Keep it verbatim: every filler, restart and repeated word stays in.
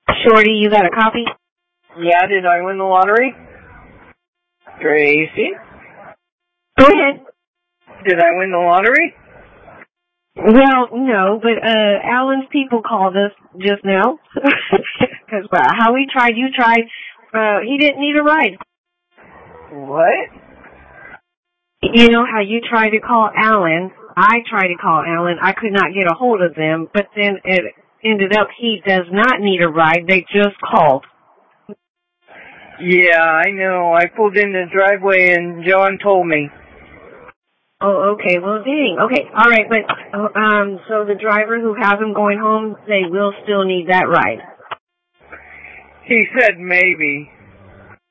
Shorty, you got a copy? Yeah, did I win the lottery? Tracy? Go ahead. Did I win the lottery? Well, no, but uh, Alan's people called us just now. Because uh, how we tried, you tried. Uh, he didn't need a ride. What? You know how you tried to call Alan. I tried to call Alan. I could not get a hold of them, but then it ended up he does not need a ride. They just called. Yeah, I know. I pulled in the driveway and John told me. Oh, okay. Well, dang. Okay. All right. But, um, so the driver who has him going home, they will still need that ride. He said maybe.